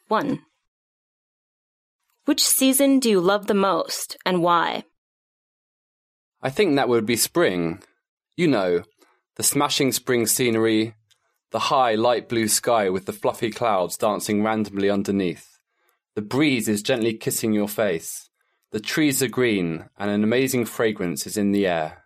1. Which season do you love the most, and why? I think that would be spring. You know, the smashing spring scenery, the high light blue sky with the fluffy clouds dancing randomly underneath. The breeze is gently kissing your face. The trees are green, and an amazing fragrance is in the air.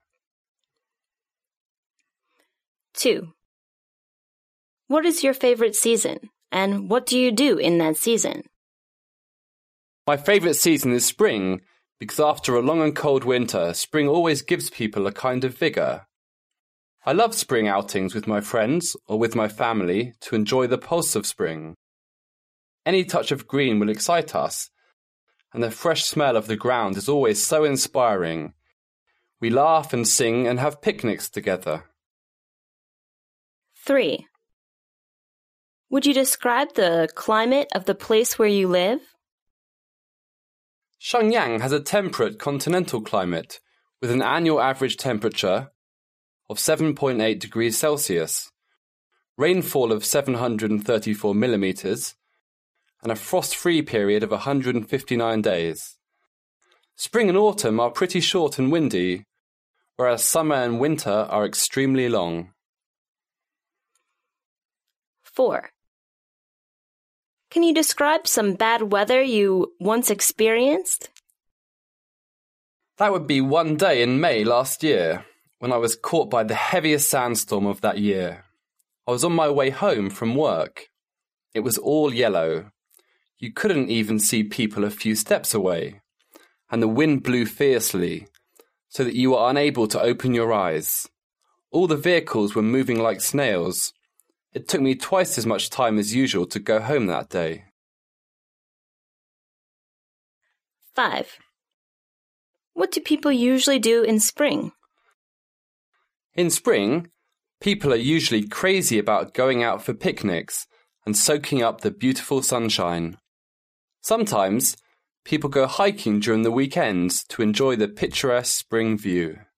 2. What is your favorite season, and what do you do in that season? My favourite season is spring, because after a long and cold winter, spring always gives people a kind of vigour. I love spring outings with my friends or with my family to enjoy the pulse of spring. Any touch of green will excite us, and the fresh smell of the ground is always so inspiring. We laugh and sing and have picnics together. 3. Would you describe the climate of the place where you live? Shenyang has a temperate continental climate with an annual average temperature of 7.8 degrees Celsius, rainfall of 734 millimeters, and a frost-free period of 159 days. Spring and autumn are pretty short and windy, whereas summer and winter are extremely long. 4. Can you describe some bad weather you once experienced? That would be one day in May last year, when I was caught by the heaviest sandstorm of that year. I was on my way home from work. It was all yellow. You couldn't even see people a few steps away, and the wind blew fiercely, so that you were unable to open your eyes. All the vehicles were moving like snails. It took me twice as much time as usual to go home that day. 5. What do people usually do in spring? In spring, people are usually crazy about going out for picnics and soaking up the beautiful sunshine. Sometimes, people go hiking during the weekends to enjoy the picturesque spring view.